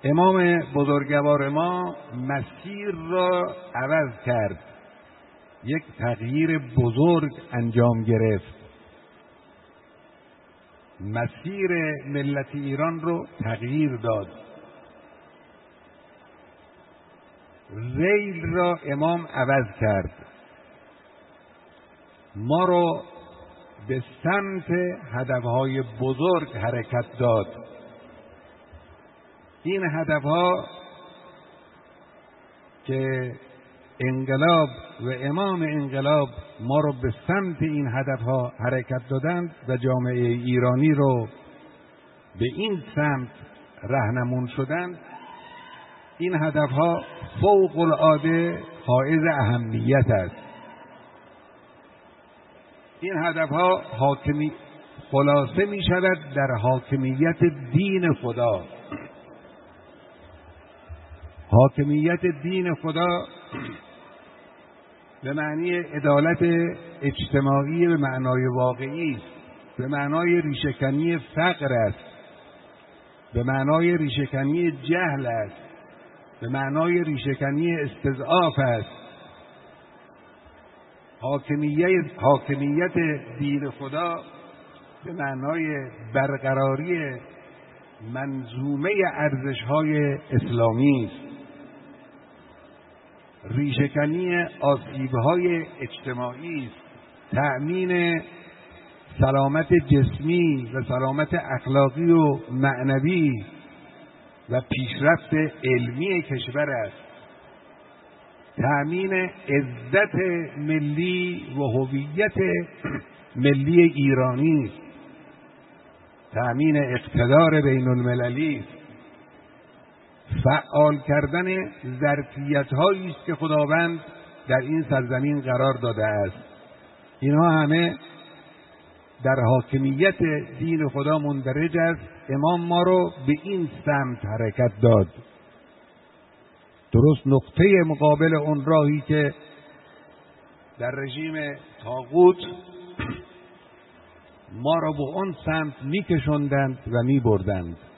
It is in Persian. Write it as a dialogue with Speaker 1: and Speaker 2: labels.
Speaker 1: امام بزرگوار ما مسیر را عوض کرد، یک تغییر بزرگ انجام گرفت، مسیر ملت ایران رو تغییر داد. ریل را امام عوض کرد، ما رو به سمت هدفهای بزرگ حرکت داد. این هدفها که انقلاب و امام انقلاب ما رو به سمت این هدفها حرکت دادند و جامعه ایرانی رو به این سمت راهنمون شدند، این هدفها فوق العاده حائز اهمیت است. این هدفها خلاصه می شود در حاکمیت دین خدا. حاکمیت دین خدا به معنی عدالت اجتماعی به معنای واقعی است، به معنای ریشه‌کنی فقر است، به معنای ریشه‌کنی جهل است، به معنای ریشه‌کنی استضعاف است. حاکمیت دین خدا به معنای برقراری منظومه ارزش‌های اسلامی است. ریشه‌کنی آسیب‌های اجتماعی است، تأمین سلامت جسمی و سلامت اخلاقی و معنوی و پیشرفت علمی کشور است، تأمین عزت ملی و هویت ملی ایرانی است، تأمین اقتدار بین المللی است، فعال کردن ظرفیت‌هایی است که خداوند در این سرزمین قرار داده است. اینها همه در حاکمیت دین خدا مندرج است. امام ما رو به این سمت حرکت داد، درست نقطه مقابل اون راهی که در رژیم طاغوت ما را به اون سمت می‌کشاندند و می‌بردند.